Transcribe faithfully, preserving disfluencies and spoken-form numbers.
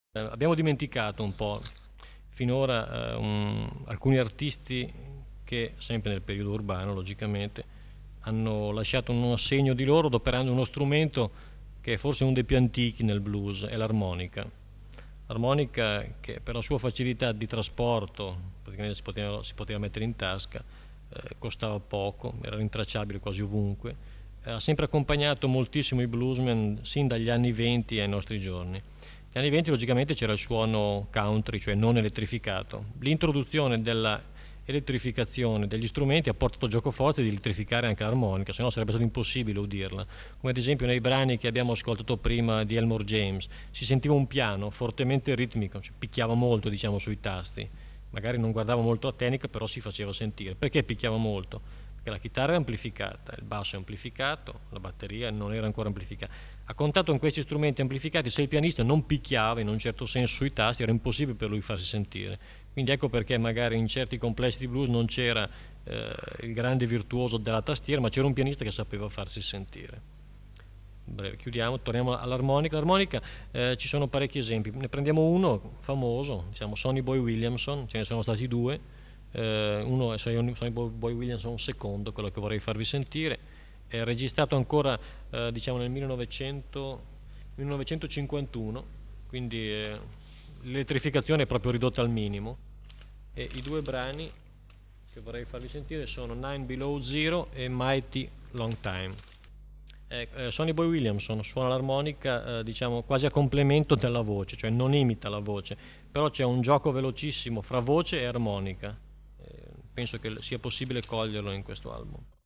Eh, abbiamo dimenticato un po' finora eh, un- alcuni artisti che, sempre nel periodo urbano, logicamente, hanno lasciato un segno di loro adoperando uno strumento che è forse uno dei più antichi nel blues, è l'armonica. L'armonica che per la sua facilità di trasporto, praticamente si poteva, si poteva mettere in tasca, eh, costava poco, era rintracciabile quasi ovunque, ha sempre accompagnato moltissimo i bluesmen sin dagli anni venti ai nostri giorni. Negli anni venti logicamente c'era il suono country, cioè non elettrificato. L'introduzione della elettrificazione degli strumenti ha portato giocoforza di elettrificare anche l'armonica, se no sarebbe stato impossibile udirla. Come ad esempio nei brani che abbiamo ascoltato prima di Elmore James, si sentiva un piano fortemente ritmico, cioè picchiava molto diciamo sui tasti, magari non guardava molto la tecnica però si faceva sentire. Perché picchiava molto? Perché la chitarra è amplificata, il basso è amplificato, la batteria non era ancora amplificata. A contatto con questi strumenti amplificati, se il pianista non picchiava in un certo senso sui tasti, era impossibile per lui farsi sentire. Quindi ecco perché magari in certi complessi di blues non c'era eh, il grande virtuoso della tastiera, ma c'era un pianista che sapeva farsi sentire. Breve, chiudiamo, torniamo all'armonica. L'armonica eh, ci sono parecchi esempi, ne prendiamo uno famoso, diciamo Sonny Boy Williamson, ce ne sono stati due, eh, uno è Sonny Boy Williamson secondo, quello che vorrei farvi sentire, è registrato ancora eh, diciamo nel millenovecento, millenovecentocinquantuno, quindi eh, l'elettrificazione è proprio ridotta al minimo e i due brani che vorrei farvi sentire sono Nine Below Zero e Mighty Long Time. Eh, eh, Sonny Boy Williamson suona l'armonica eh, diciamo quasi a complemento della voce, cioè non imita la voce, però c'è un gioco velocissimo fra voce e armonica. Eh, penso che sia possibile coglierlo in questo album.